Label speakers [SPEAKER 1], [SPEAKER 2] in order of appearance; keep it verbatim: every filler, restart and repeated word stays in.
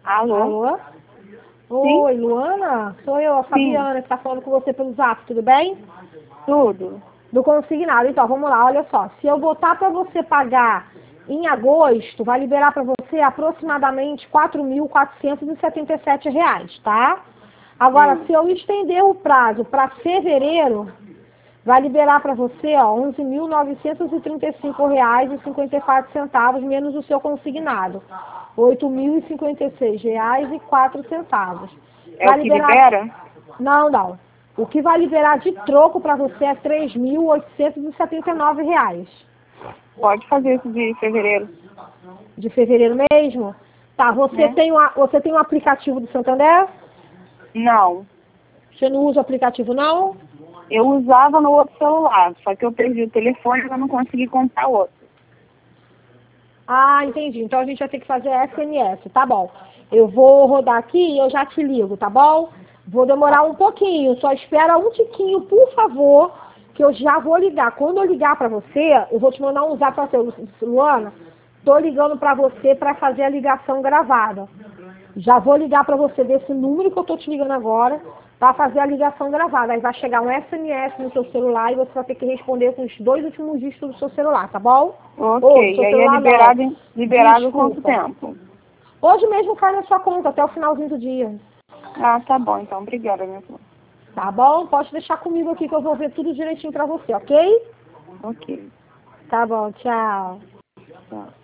[SPEAKER 1] Alô?
[SPEAKER 2] Alô? Oi, Luana? Sou eu, a Fabiana, que tá falando com você pelo Zap, tudo bem?
[SPEAKER 1] Tudo.
[SPEAKER 2] Do consignado. Então, vamos lá, olha só. Se eu botar para você pagar em agosto, vai liberar para você aproximadamente quatro mil quatrocentos e setenta e sete reais, tá? Agora,
[SPEAKER 1] Hum.
[SPEAKER 2] se eu estender o prazo para fevereiro, vai liberar para você, ó, onze mil novecentos e trinta e cinco reais e cinquenta e quatro centavos, menos o seu consignado. oito mil e cinquenta e seis reais e quatro centavos.
[SPEAKER 1] É o que libera?
[SPEAKER 2] Não, não. O que vai liberar de troco para você é três mil oitocentos e setenta e nove reais.
[SPEAKER 1] Pode fazer isso de fevereiro.
[SPEAKER 2] De fevereiro mesmo? Tá, você,
[SPEAKER 1] É.
[SPEAKER 2] tem, o, você tem o aplicativo do Santander?
[SPEAKER 1] Não.
[SPEAKER 2] Você não usa o aplicativo, não?
[SPEAKER 1] Eu usava no outro celular, só que eu perdi o telefone e eu não consegui comprar outro.
[SPEAKER 2] Ah, entendi. Então a gente vai ter que fazer S M S, tá bom. Eu vou rodar aqui e eu já te ligo, tá bom? Vou demorar um pouquinho, só espera um tiquinho, por favor, que eu já vou ligar. Quando eu ligar pra você, eu vou te mandar um zap pra você, Luana. Tô ligando pra você pra fazer a ligação gravada. Já vou ligar pra você desse número que eu tô te ligando agora, pra fazer a ligação gravada. Aí vai chegar um S M S no seu celular e você vai ter que responder com os dois últimos dígitos do seu celular, tá bom?
[SPEAKER 1] Ok,
[SPEAKER 2] Ou do seu
[SPEAKER 1] e aí é
[SPEAKER 2] celular
[SPEAKER 1] liberado,
[SPEAKER 2] não.
[SPEAKER 1] em- liberado quanto
[SPEAKER 2] Desculpa.
[SPEAKER 1] tempo?
[SPEAKER 2] Hoje mesmo cai na sua conta, até o finalzinho do dia.
[SPEAKER 1] Ah, tá bom, então. Obrigada, minha flor.
[SPEAKER 2] Tá bom? Pode deixar comigo aqui que eu vou ver tudo direitinho pra você, ok?
[SPEAKER 1] Ok.
[SPEAKER 2] Tá bom, tchau.
[SPEAKER 1] Tchau.